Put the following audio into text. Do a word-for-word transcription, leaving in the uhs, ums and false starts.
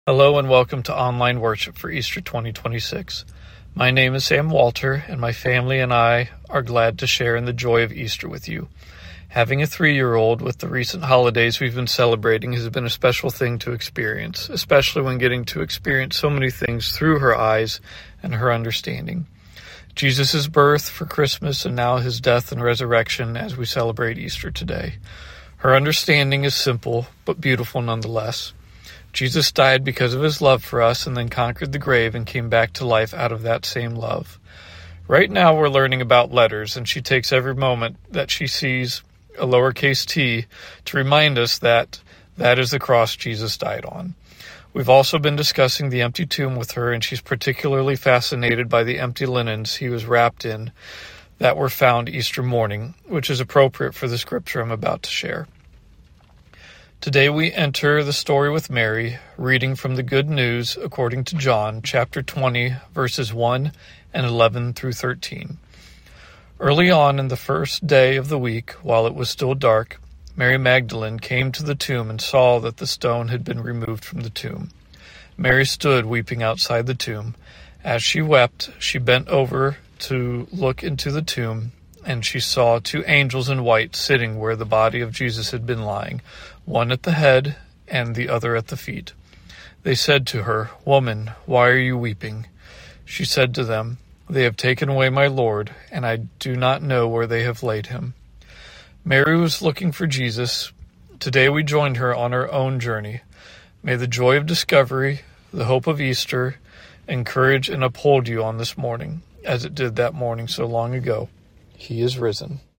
Hello and welcome to online worship for Easter twenty twenty-six. My name is Sam Walter, and my family and I are glad to share in the joy of Easter with you. Having a three-year-old with the recent holidays we've been celebrating has been a special thing to experience, especially when getting to experience so many things through her eyes and her understanding. Jesus' birth for Christmas and now his death and resurrection as we celebrate Easter today. Her understanding is simple but beautiful nonetheless. Jesus died because of his love for us and then conquered the grave and came back to life out of that same love. Right now we're learning about letters, and she takes every moment that she sees a lowercase t to remind us that that is the cross Jesus died on. We've also been discussing the empty tomb with her, and she's particularly fascinated by the empty linens he was wrapped in that were found Easter morning, which is appropriate for the scripture I'm about to share. Today we enter the story with Mary, reading from the Good News according to John, chapter twenty, verses one and eleven through thirteen. Early on in the first day of the week, while it was still dark, Mary Magdalene came to the tomb and saw that the stone had been removed from the tomb. Mary stood weeping outside the tomb. As she wept, she bent over to look into the tomb, and she saw two angels in white sitting where the body of Jesus had been lying, one at the head and the other at the feet. They said to her, "Woman, why are you weeping?" She said to them, "They have taken away my Lord, and I do not know where they have laid him." Mary was looking for Jesus. Today we joined her on her own journey. May the joy of discovery, the hope of Easter, encourage and uphold you on this morning, as it did that morning so long ago. He is risen.